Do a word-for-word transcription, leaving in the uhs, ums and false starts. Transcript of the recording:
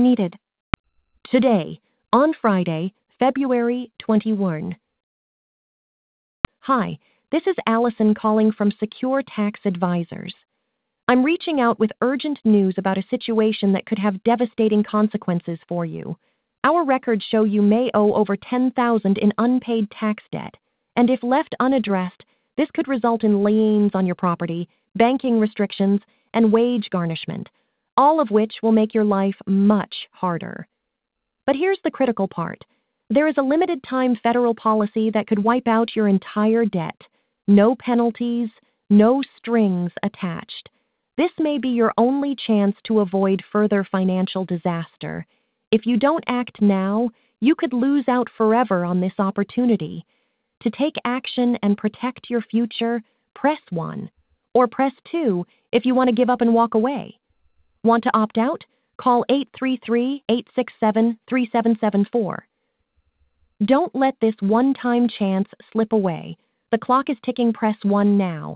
needed. Today, on Friday, February twenty-first. Hi, this is Allison calling from Secure Tax Advisors. I'm reaching out with urgent news about a situation that could have devastating consequences for you. Our records show you may owe over ten thousand dollars in unpaid tax debt, and if left unaddressed, this could result in liens on your property, banking restrictions, and wage garnishment, all of which will make your life much harder. But here's the critical part. There is a limited time federal policy that could wipe out your entire debt. No penalties, no strings attached. This may be your only chance to avoid further financial disaster. If you don't act now, you could lose out forever on this opportunity. To take action and protect your future, press one. Or press two if you want to give up and walk away. Want to opt out? Call eight three three, eight six seven, three seven seven four. Don't let this one-time chance slip away. The clock is ticking. Press one now.